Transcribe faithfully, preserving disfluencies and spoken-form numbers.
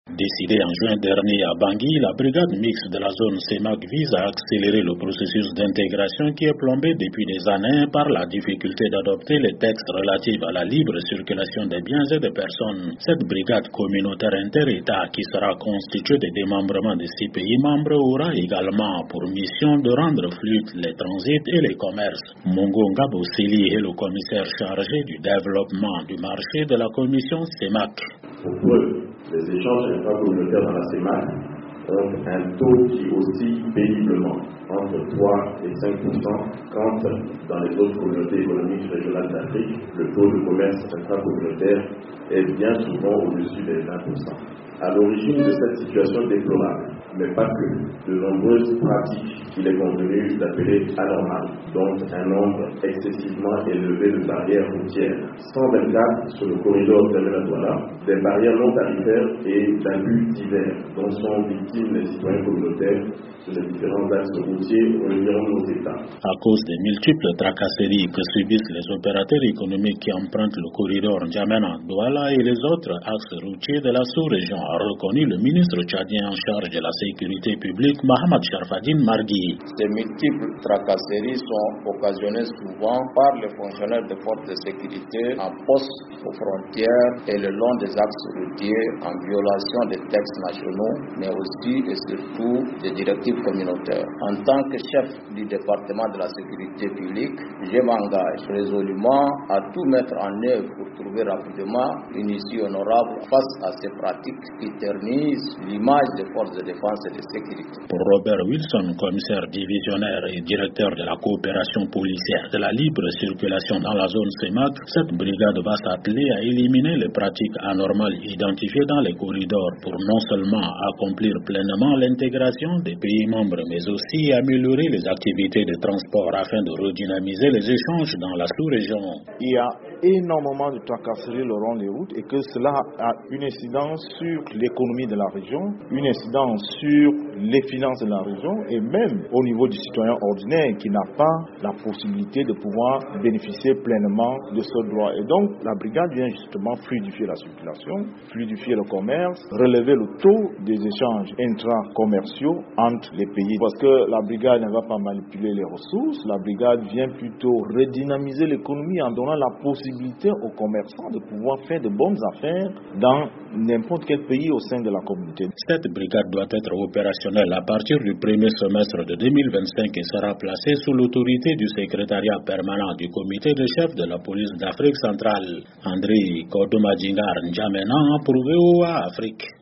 Décidée en juin dernier à Bangui, la brigade mixte de la zone CEMAC vise à accélérer le processus d'intégration qui est plombé depuis des années par la difficulté d'adopter les textes relatifs à la libre circulation des biens et des personnes. Cette brigade communautaire inter-État qui sera constituée des démembrements de six pays membres aura également pour mission de rendre fluides les transits et les commerces. Mongo Ngabo Sili est le commissaire chargé du développement du marché de la commission CEMAC. Les échanges intracommunautaires dans la CEMAC ont un taux qui oscille péniblement entre trois et cinq pour cent, quand dans les autres communautés économiques régionales d'Afrique, le taux de commerce intracommunautaire est bien souvent au-dessus des vingt pour cent. À l'origine de cette situation déplorable, mais pas que, de nombreuses pratiques qu'il est convenu d'appeler anormales, dont un nombre excessivement élevé de barrières routières, cent vingt-quatre sur le corridor N'Djamena-Douala, des barrières non tarifaires et d'abus divers dont sont victimes les citoyens communautaires sur les différents axes routiers reliant nos États. À cause des multiples tracasseries que subissent les opérateurs économiques qui empruntent le corridor N'Djamena-Douala et les autres axes routiers de la sous-région, a reconnu le ministre tchadien en charge de la sécurité publique, Mohamed Sharfadine Margui. Ces multiples tracasseries sont occasionnées souvent par les fonctionnaires de forces de sécurité en poste aux frontières et le long des axes routiers en violation des textes nationaux, mais aussi et surtout des directives communautaires. En tant que chef du département de la sécurité publique, je m'engage résolument à tout mettre en œuvre pour trouver rapidement une issue honorable face à ces pratiques qui ternissent l'image des forces de défense et de sécurité. Pour Robert Wilson, commissaire divisionnaire et directeur de la coopération policière de la libre circulation dans la zone CEMAC, cette brigade va s'atteler à éliminer les pratiques anormales identifiées dans les corridors pour non seulement accomplir pleinement l'intégration des pays membres, mais aussi améliorer les activités de transport afin de redynamiser les échanges dans la sous-région. Il y a énormément de tracasseries le long des routes et que cela a une incidence sur l'économie de la région, une incidence sur les finances de la région et même au niveau du citoyen ordinaire qui n'a pas la possibilité de pouvoir bénéficier pleinement de ce droit. Et donc la brigade vient justement fluidifier la circulation, fluidifier le commerce, relever le taux des échanges intra-commerciaux entre les pays. Parce que la brigade ne va pas manipuler les ressources, la brigade vient plutôt redynamiser l'économie en donnant la possibilité aux commerçants de pouvoir faire de bonnes affaires dans n'importe quel pays au sein de la communauté. Cette brigade doit être opérationnelle à partir du premier semestre de deux mille vingt-cinq et sera placée sous l'autorité du secrétariat permanent du comité de chef de la police d'Afrique centrale, André Kodomadjingar N'Djamena, pour V O A Afrique.